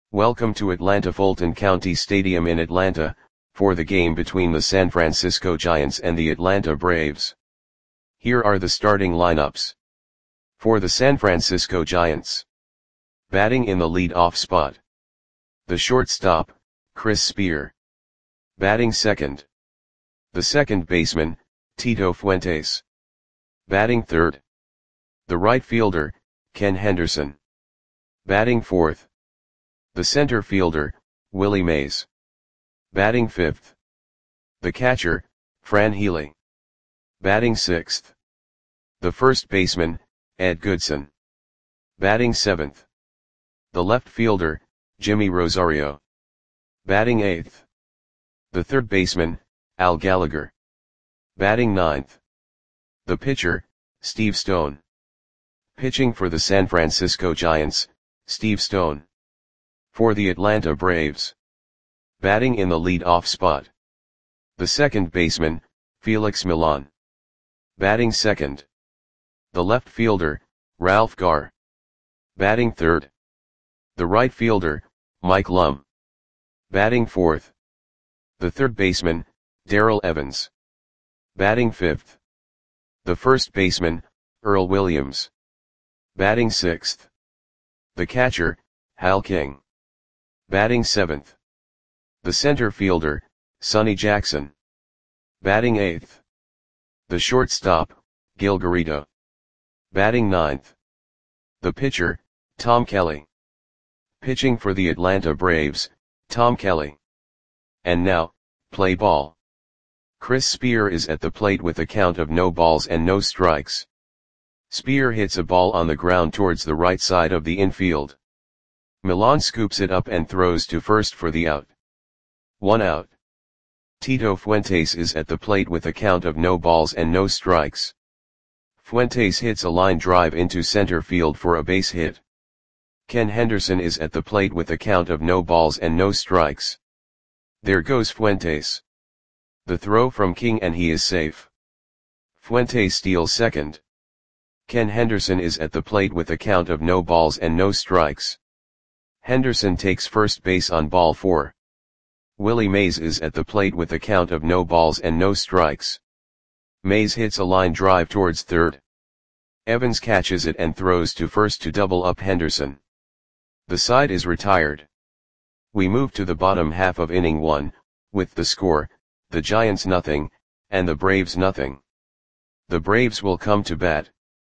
Welcome to Atlanta Fulton County Stadium in Atlanta, for the game between the San Francisco Giants and the Atlanta Braves. Here are the starting lineups. For the San Francisco Giants. Batting in the lead-off spot. The shortstop, Chris Spear. Batting second. The second baseman, Tito Fuentes. Batting third. The right fielder, Ken Henderson. Batting fourth. The center fielder, Willie Mays. Batting fifth. The catcher, Fran Healy. Batting sixth. The first baseman, Ed Goodson. Batting seventh. The left fielder, Jimmy Rosario. Batting eighth. The third baseman, Al Gallagher. Batting ninth. The pitcher, Steve Stone. Pitching for the San Francisco Giants, Steve Stone. For the Atlanta Braves. Batting in the lead-off spot. The second baseman, Felix Millan. Batting second. The left fielder, Ralph Garr. Batting third. The right fielder, Mike Lum. Batting fourth. The third baseman, Darrell Evans. Batting fifth. The first baseman, Earl Williams. Batting sixth. The catcher, Hal King. Batting seventh. The center fielder, Sonny Jackson. Batting eighth. The shortstop, Gil Garrido. Batting ninth. The pitcher, Tom Kelly. Pitching for the Atlanta Braves, Tom Kelly. And now, play ball. Chris Spear is at the plate with a count of no balls and no strikes. Spear hits a ball on the ground towards the right side of the infield. Millan scoops it up and throws to first for the out. 1 out. Tito Fuentes is at the plate with a count of no balls and no strikes. Fuentes hits a line drive into center field for a base hit. Ken Henderson is at the plate with a count of no balls and no strikes. There goes Fuentes. The throw from King and he is safe. Fuentes steals second. Ken Henderson is at the plate with a count of no balls and no strikes. Henderson takes first base on ball 4. Willie Mays is at the plate with a count of no balls and no strikes. Mays hits a line drive towards third. Evans catches it and throws to first to double up Henderson. The side is retired. We move to the bottom half of inning 1, with the score, the Giants nothing, and the Braves nothing. The Braves will come to bat.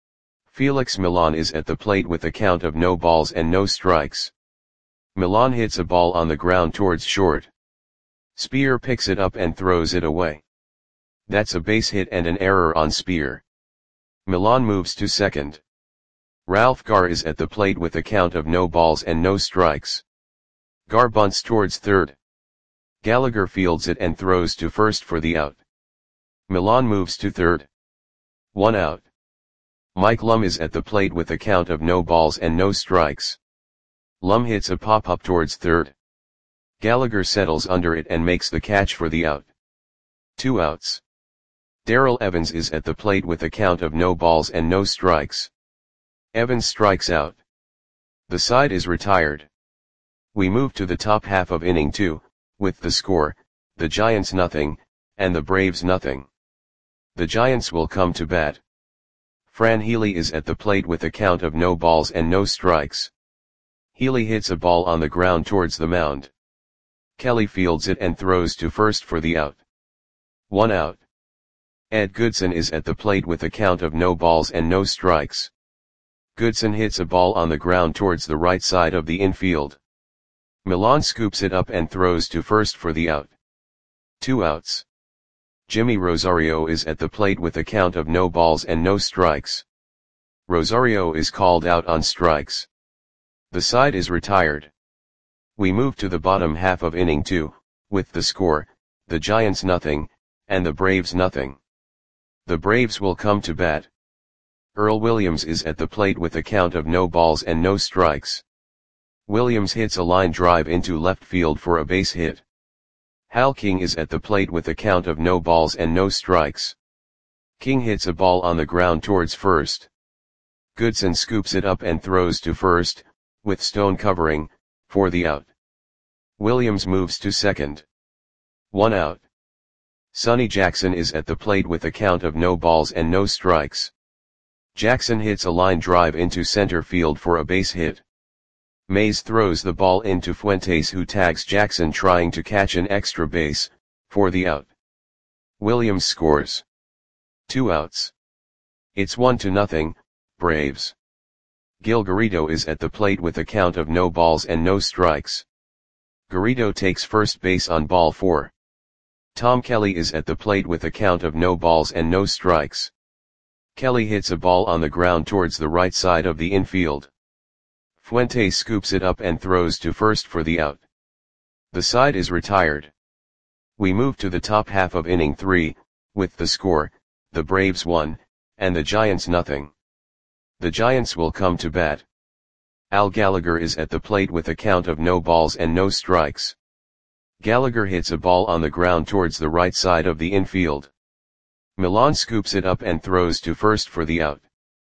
Felix Millan is at the plate with a count of no balls and no strikes. Millan hits a ball on the ground towards short. Spear picks it up and throws it away. That's a base hit and an error on Spear. Millan moves to second. Ralph Garr is at the plate with a count of no balls and no strikes. Garr bunts towards third. Gallagher fields it and throws to first for the out. Millan moves to third. 1 out. Mike Lum is at the plate with a count of no balls and no strikes. Lum hits a pop-up towards third. Gallagher settles under it and makes the catch for the out. 2 outs. Darrell Evans is at the plate with a count of no balls and no strikes. Evans strikes out. The side is retired. We move to the top half of inning 2, with the score, the Giants nothing, and the Braves nothing. The Giants will come to bat. Fran Healy is at the plate with a count of no balls and no strikes. Healy hits a ball on the ground towards the mound. Kelly fields it and throws to first for the out. 1 out. Ed Goodson is at the plate with a count of no balls and no strikes. Goodson hits a ball on the ground towards the right side of the infield. Millan scoops it up and throws to first for the out. 2 outs. Jimmy Rosario is at the plate with a count of no balls and no strikes. Rosario is called out on strikes. The side is retired. We move to the bottom half of inning 2, with the score, the Giants nothing, and the Braves nothing. The Braves will come to bat. Earl Williams is at the plate with a count of no balls and no strikes. Williams hits a line drive into left field for a base hit. Hal King is at the plate with a count of no balls and no strikes. King hits a ball on the ground towards first. Goodson scoops it up and throws to first, with Stone covering, for the out. Williams moves to second. 1 out. Sonny Jackson is at the plate with a count of no balls and no strikes. Jackson hits a line drive into center field for a base hit. Mays throws the ball into Fuentes, who tags Jackson trying to catch an extra base, for the out. Williams scores. 2 outs. It's 1-0, Braves. Gil Garrido is at the plate with a count of no balls and no strikes. Garrido takes first base on ball 4. Tom Kelly is at the plate with a count of no balls and no strikes. Kelly hits a ball on the ground towards the right side of the infield. Fuentes scoops it up and throws to first for the out. The side is retired. We move to the top half of inning 3, with the score, the Braves 1, and the Giants 0. The Giants will come to bat. Al Gallagher is at the plate with a count of no balls and no strikes. Gallagher hits a ball on the ground towards the right side of the infield. Millan scoops it up and throws to first for the out.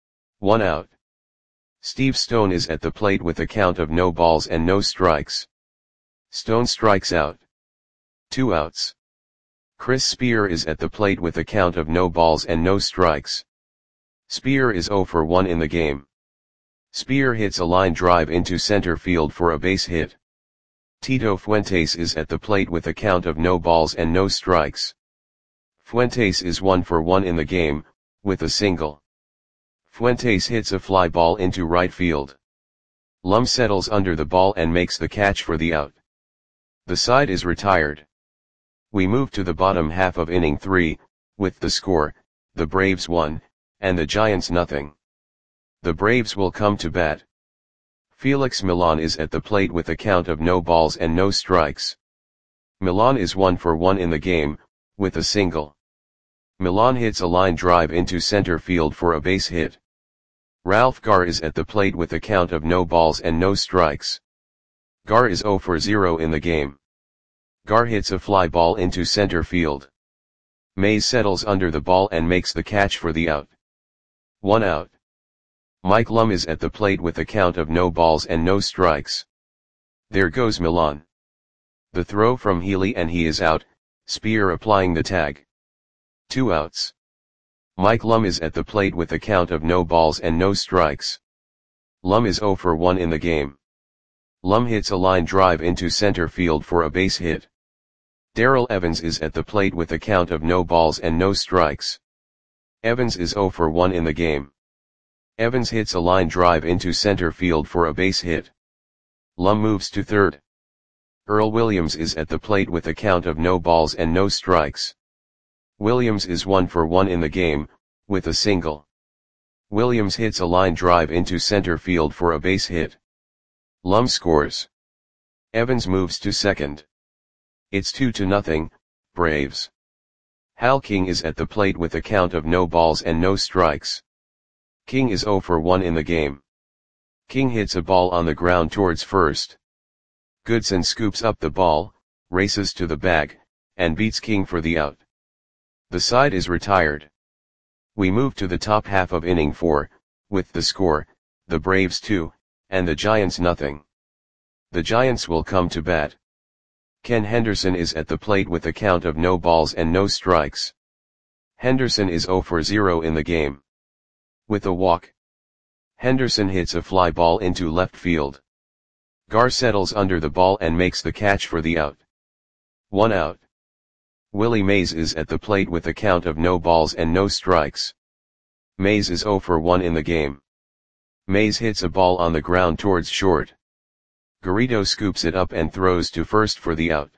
1 out. Steve Stone is at the plate with a count of no balls and no strikes. Stone strikes out. 2 outs. Chris Spear is at the plate with a count of no balls and no strikes. Spear is 0 for 1 in the game. Spear hits a line drive into center field for a base hit. Tito Fuentes is at the plate with a count of no balls and no strikes. Fuentes is 1 for 1 in the game, with a single. Fuentes hits a fly ball into right field. Lum settles under the ball and makes the catch for the out. The side is retired. We move to the bottom half of inning 3, with the score, the Braves 1, and the Giants 0. The Braves will come to bat. Felix Millan is at the plate with a count of no balls and no strikes. Millan is 1 for 1 in the game, with a single. Millan hits a line drive into center field for a base hit. Ralph Garr is at the plate with a count of no balls and no strikes. Garr is 0 for 0 in the game. Garr hits a fly ball into center field. Mays settles under the ball and makes the catch for the out. 1 out. Mike Lum is at the plate with a count of no balls and no strikes. There goes Millan. The throw from Healy and he is out, Spear applying the tag. 2 outs. Mike Lum is at the plate with a count of no balls and no strikes. Lum is 0 for 1 in the game. Lum hits a line drive into center field for a base hit. Darrell Evans is at the plate with a count of no balls and no strikes. Evans is 0 for 1 in the game. Evans hits a line drive into center field for a base hit. Lum moves to third. Earl Williams is at the plate with a count of no balls and no strikes. Williams is 1 for 1 in the game, with a single. Williams hits a line drive into center field for a base hit. Lum scores. Evans moves to second. It's 2-0, Braves. Hal King is at the plate with a count of no balls and no strikes. King is 0 for 1 in the game. King hits a ball on the ground towards first. Goodson scoops up the ball, races to the bag, and beats King for the out. The side is retired. We move to the top half of inning 4, with the score, the Braves 2, and the Giants 0. The Giants will come to bat. Ken Henderson is at the plate with a count of no balls and no strikes. Henderson is 0 for 0 in the game. With a walk. Henderson hits a fly ball into left field. Garr settles under the ball and makes the catch for the out. 1 out. Willie Mays is at the plate with a count of no balls and no strikes. Mays is 0 for 1 in the game. Mays hits a ball on the ground towards short. Garrido scoops it up and throws to first for the out.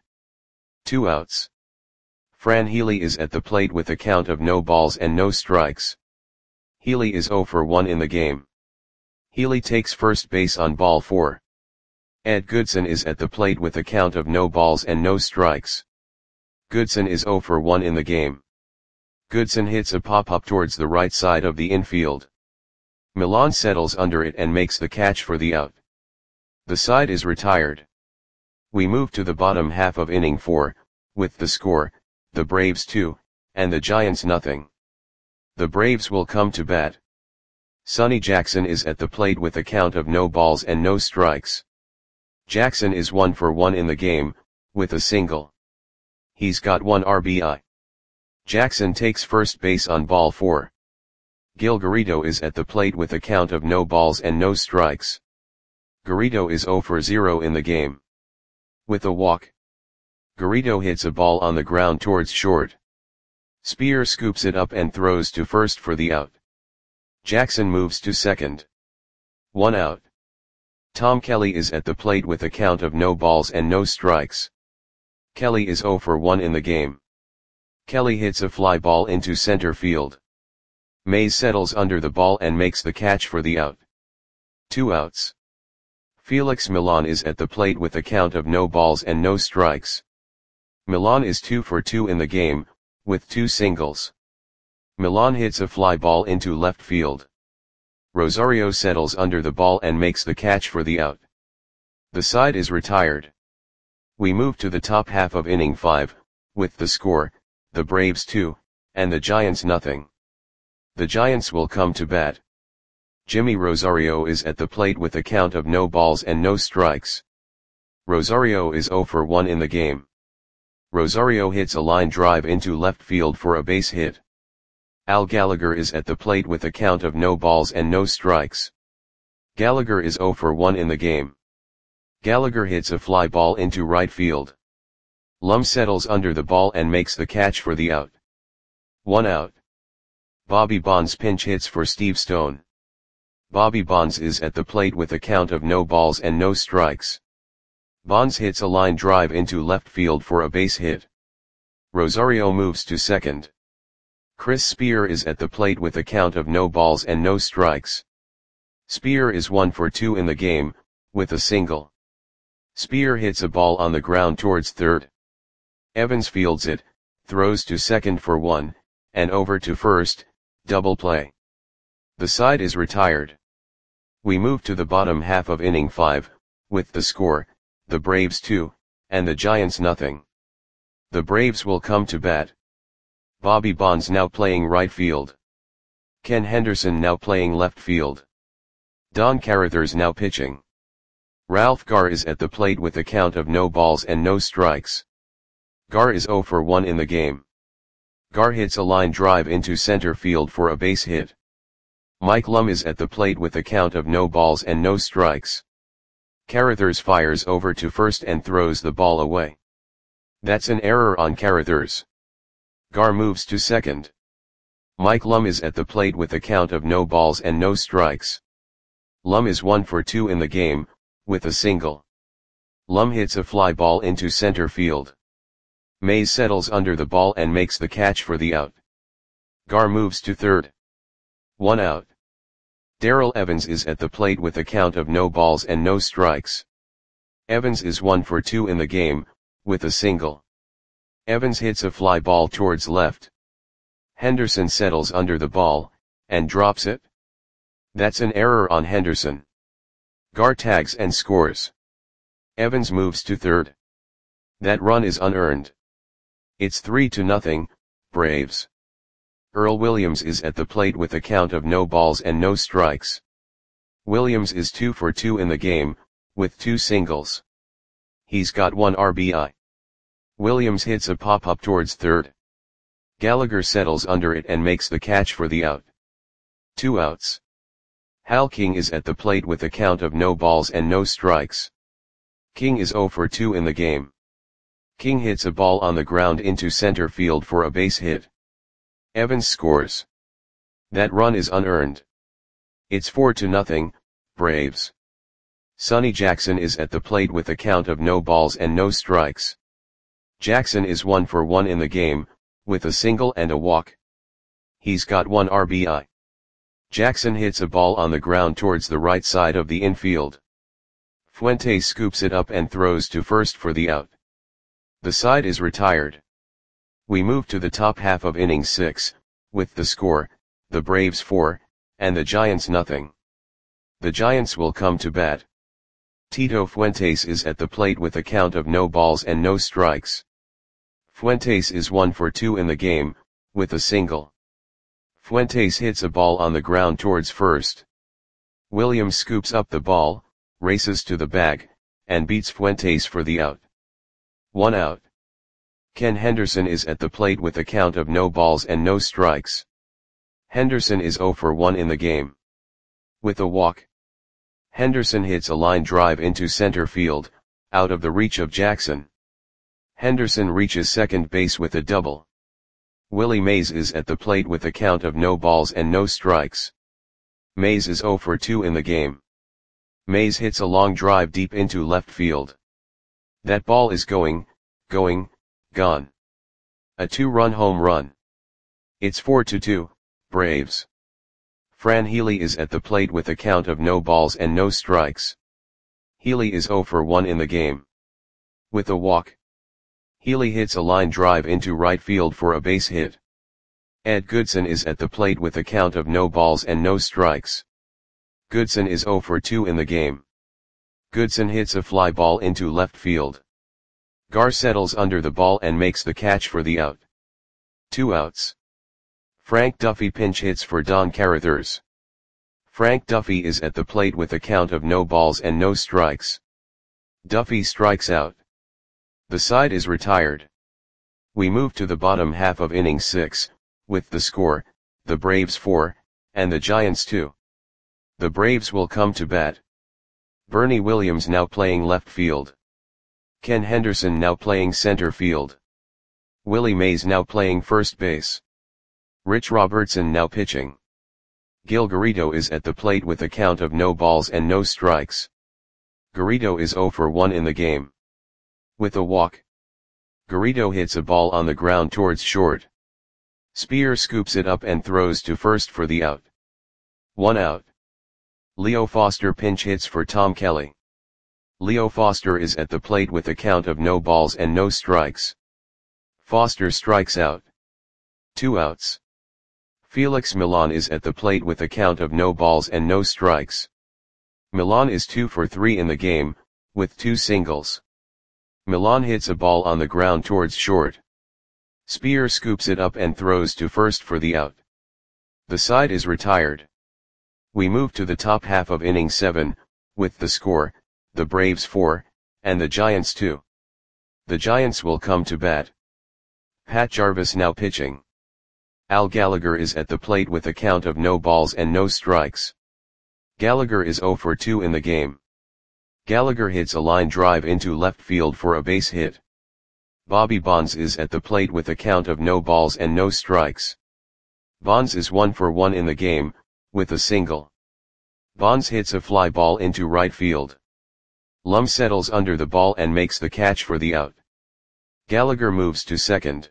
2 outs. Fran Healy is at the plate with a count of no balls and no strikes. Healy is 0 for 1 in the game. Healy takes first base on ball 4. Ed Goodson is at the plate with a count of no balls and no strikes. Goodson is 0 for 1 in the game. Goodson hits a pop-up towards the right side of the infield. Millan settles under it and makes the catch for the out. The side is retired. We move to the bottom half of inning 4, with the score, the Braves 2, and the Giants 0. The Braves will come to bat. Sonny Jackson is at the plate with a count of no balls and no strikes. Jackson is 1 for 1 in the game, with a single. He's got 1 RBI. Jackson takes first base on ball 4. Gil Garrido is at the plate with a count of no balls and no strikes. Garrido is 0 for 0 in the game. With a walk. Garrido hits a ball on the ground towards short. Spear scoops it up and throws to first for the out. Jackson moves to second. 1 out. Tom Kelly is at the plate with a count of no balls and no strikes. Kelly is 0 for 1 in the game. Kelly hits a fly ball into center field. Mays settles under the ball and makes the catch for the out. 2 outs. Felix Millan is at the plate with a count of no balls and no strikes. Millan is 2 for 2 in the game, with 2 singles. Millan hits a fly ball into left field. Rosario settles under the ball and makes the catch for the out. The side is retired. We move to the top half of inning 5, with the score, the Braves 2, and the Giants nothing. The Giants will come to bat. Jimmy Rosario is at the plate with a count of no balls and no strikes. Rosario is 0 for 1 in the game. Rosario hits a line drive into left field for a base hit. Al Gallagher is at the plate with a count of no balls and no strikes. Gallagher is 0 for 1 in the game. Gallagher hits a fly ball into right field. Lum settles under the ball and makes the catch for the out. 1 out. Bobby Bonds pinch hits for Steve Stone. Bobby Bonds is at the plate with a count of no balls and no strikes. Bonds hits a line drive into left field for a base hit. Rosario moves to second. Chris Spear is at the plate with a count of no balls and no strikes. Spear is 1 for 2 in the game, with a single. Spear hits a ball on the ground towards third. Evans fields it, throws to second for 1, and over to first, double play. The side is retired. We move to the bottom half of inning 5, with the score, the Braves 2, and the Giants nothing. The Braves will come to bat. Bobby Bonds now playing right field. Ken Henderson now playing left field. Don Carruthers now pitching. Ralph Garr is at the plate with a count of no balls and no strikes. Garr is 0 for 1 in the game. Garr hits a line drive into center field for a base hit. Mike Lum is at the plate with a count of no balls and no strikes. Carruthers fires over to first and throws the ball away. That's an error on Carruthers. Garr moves to second. Mike Lum is at the plate with a count of no balls and no strikes. Lum is 1 for 2 in the game, with a single. Lum hits a fly ball into center field. Mays settles under the ball and makes the catch for the out. Garr moves to third. 1 out. Darrell Evans is at the plate with a count of no balls and no strikes. Evans is 1 for 2 in the game, with a single. Evans hits a fly ball towards left. Henderson settles under the ball, and drops it. That's an error on Henderson. Garr tags and scores. Evans moves to third. That run is unearned. It's 3-0, Braves. Earl Williams is at the plate with a count of no balls and no strikes. Williams is 2 for 2 in the game, with 2 singles. He's got 1 RBI. Williams hits a pop-up towards third. Gallagher settles under it and makes the catch for the out. 2 outs. Hal King is at the plate with a count of no balls and no strikes. King is 0 for 2 in the game. King hits a ball on the ground into center field for a base hit. Evans scores. That run is unearned. It's 4-0, Braves. Sonny Jackson is at the plate with a count of no balls and no strikes. Jackson is 1 for 1 in the game, with a single and a walk. He's got 1 RBI. Jackson hits a ball on the ground towards the right side of the infield. Fuentes scoops it up and throws to first for the out. The side is retired. We move to the top half of inning 6, with the score, the Braves 4, and the Giants nothing. The Giants will come to bat. Tito Fuentes is at the plate with a count of no balls and no strikes. Fuentes is 1 for 2 in the game, with a single. Fuentes hits a ball on the ground towards first. Williams scoops up the ball, races to the bag, and beats Fuentes for the out. 1 out. Ken Henderson is at the plate with a count of no balls and no strikes. Henderson is 0 for 1 in the game. With a walk, Henderson hits a line drive into center field, out of the reach of Jackson. Henderson reaches second base with a double. Willie Mays is at the plate with a count of no balls and no strikes. Mays is 0 for 2 in the game. Mays hits a long drive deep into left field. That ball is gone. A 2-run home run. It's 4-2, Braves. Fran Healy is at the plate with a count of no balls and no strikes. Healy is 0 for 1 in the game. With a walk, Healy hits a line drive into right field for a base hit. Ed Goodson is at the plate with a count of no balls and no strikes. Goodson is 0 for 2 in the game. Goodson hits a fly ball into left field. Gar settles under the ball and makes the catch for the out. 2 outs. Frank Duffy pinch hits for Don Carruthers. Frank Duffy is at the plate with a count of no balls and no strikes. Duffy strikes out. The side is retired. We move to the bottom half of inning 6, with the score, the Braves 4, and the Giants 2. The Braves will come to bat. Bernie Williams now playing left field. Ken Henderson now playing center field. Willie Mays now playing first base. Rich Robertson now pitching. Gil Garrido is at the plate with a count of no balls and no strikes. Garrido is 0 for 1 in the game. With a walk, Garrido hits a ball on the ground towards short. Spear scoops it up and throws to first for the out. 1 out. Leo Foster pinch hits for Tom Kelly. Leo Foster is at the plate with a count of no balls and no strikes. Foster strikes out. 2 outs. Felix Millan is at the plate with a count of no balls and no strikes. Millan is 2 for 3 in the game, with 2 singles. Millan hits a ball on the ground towards short. Spear scoops it up and throws to first for the out. The side is retired. We move to the top half of inning 7, with the score, the Braves 4, and the Giants 2. The Giants will come to bat. Pat Jarvis now pitching. Al Gallagher is at the plate with a count of no balls and no strikes. Gallagher is 0 for 2 in the game. Gallagher hits a line drive into left field for a base hit. Bobby Bonds is at the plate with a count of no balls and no strikes. Bonds is 1 for 1 in the game, with a single. Bonds hits a fly ball into right field. Lum settles under the ball and makes the catch for the out. Gallagher moves to second.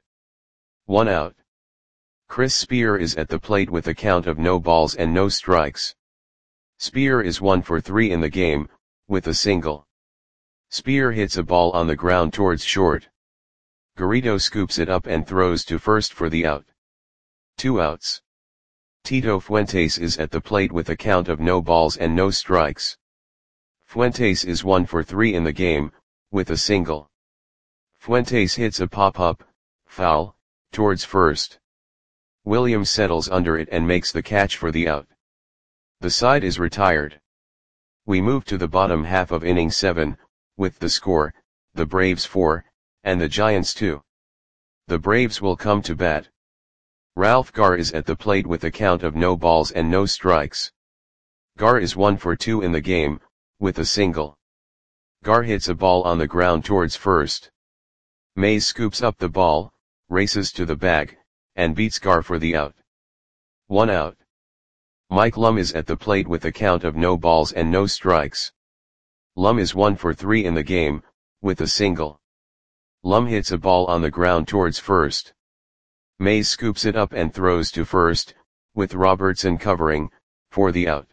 1 out. Chris Spear is at the plate with a count of no balls and no strikes. Spear is 1 for 3 in the game, with a single. Spear hits a ball on the ground towards short. Garrido scoops it up and throws to first for the out. 2 outs. Tito Fuentes is at the plate with a count of no balls and no strikes. Fuentes is 1 for 3 in the game, with a single. Fuentes hits a pop-up, foul, towards first. Williams settles under it and makes the catch for the out. The side is retired. We move to the bottom half of inning 7, with the score, the Braves 4, and the Giants 2. The Braves will come to bat. Ralph Gar is at the plate with a count of no balls and no strikes. Gar is 1 for 2 in the game, with a single. Gar hits a ball on the ground towards first. Mays scoops up the ball, races to the bag, and beats Gar for the out. 1 out. Mike Lum is at the plate with a count of no balls and no strikes. Lum is 1 for 3 in the game, with a single. Lum hits a ball on the ground towards first. Mays scoops it up and throws to first, with Robertson covering, for the out.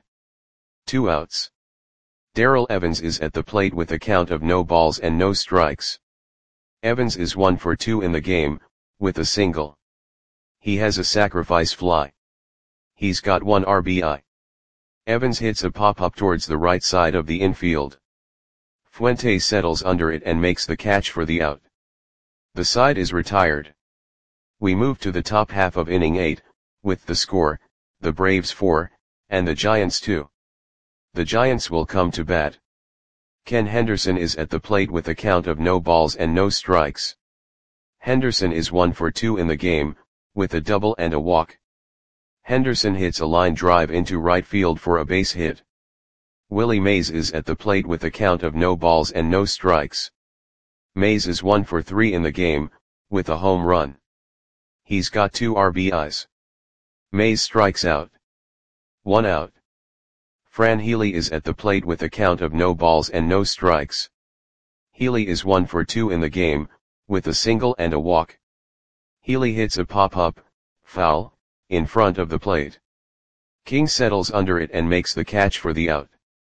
2 outs. Darrell Evans is at the plate with a count of no balls and no strikes. Evans is 1 for 2 in the game, with a single. He has a sacrifice fly. He's got 1 RBI. Evans hits a pop-up towards the right side of the infield. Fuentes settles under it and makes the catch for the out. The side is retired. We move to the top half of inning 8, with the score, the Braves 4, and the Giants 2. The Giants will come to bat. Ken Henderson is at the plate with a count of no balls and no strikes. Henderson is 1 for 2 in the game, with a double and a walk. Henderson hits a line drive into right field for a base hit. Willie Mays is at the plate with a count of no balls and no strikes. Mays is 1 for 3 in the game, with a home run. He's got 2 RBIs. Mays strikes out. 1 out. Fran Healy is at the plate with a count of no balls and no strikes. Healy is 1 for 2 in the game, with a single and a walk. Healy hits a pop-up, foul, in front of the plate. King settles under it and makes the catch for the out.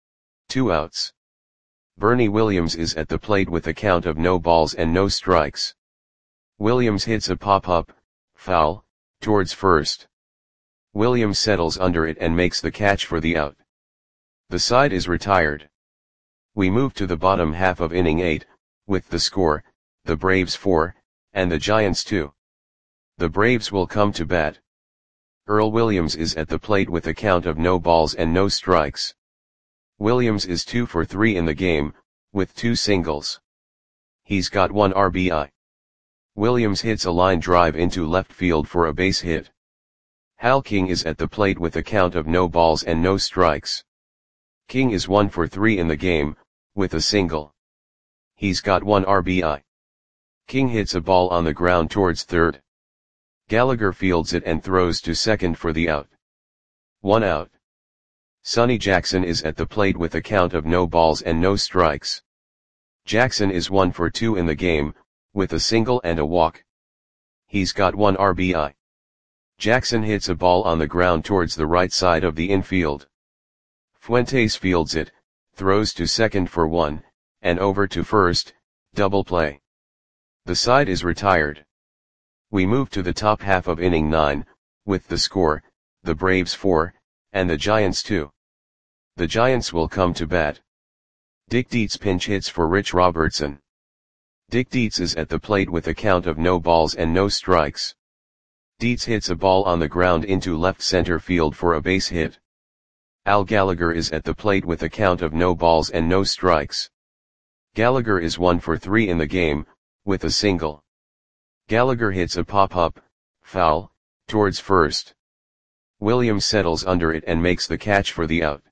2 outs. Bernie Williams is at the plate with a count of no balls and no strikes. Williams hits a pop-up, foul, towards first. Williams settles under it and makes the catch for the out. The side is retired. We move to the bottom half of inning 8, with the score, the Braves 4, and the Giants 2. The Braves will come to bat. Earl Williams is at the plate with a count of no balls and no strikes. Williams is 2 for 3 in the game, with 2 singles. He's got 1 RBI. Williams hits a line drive into left field for a base hit. Hal King is at the plate with a count of no balls and no strikes. King is 1 for 3 in the game, with a single. He's got 1 RBI. King hits a ball on the ground towards third. Gallagher fields it and throws to second for the out. 1 out. Sonny Jackson is at the plate with a count of no balls and no strikes. Jackson is 1 for 2 in the game, with a single and a walk. He's got 1 RBI. Jackson hits a ball on the ground towards the right side of the infield. Fuentes fields it, throws to second for 1, and over to first, double play. The side is retired. We move to the top half of inning 9, with the score, the Braves 4, and the Giants 2. The Giants will come to bat. Dick Dietz pinch hits for Rich Robertson. Dick Dietz is at the plate with a count of no balls and no strikes. Dietz hits a ball on the ground into left center field for a base hit. Al Gallagher is at the plate with a count of no balls and no strikes. Gallagher is 1 for 3 in the game, with a single. Gallagher hits a pop-up, foul, towards first. Williams settles under it and makes the catch for the out.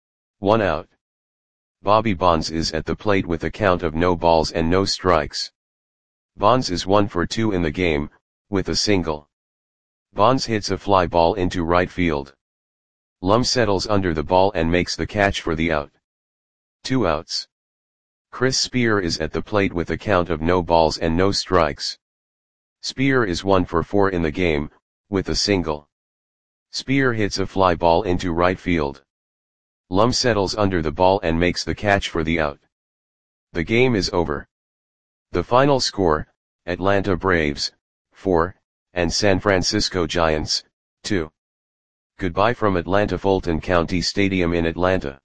1 out. Bobby Bonds is at the plate with a count of no balls and no strikes. Bonds is 1 for 2 in the game, with a single. Bonds hits a fly ball into right field. Lum settles under the ball and makes the catch for the out. 2 outs. Chris Spear is at the plate with a count of no balls and no strikes. Spear is 1 for 4 in the game, with a single. Spear hits a fly ball into right field. Lum settles under the ball and makes the catch for the out. The game is over. The final score, Atlanta Braves, 4, and San Francisco Giants, 2. Goodbye from Atlanta Fulton County Stadium in Atlanta.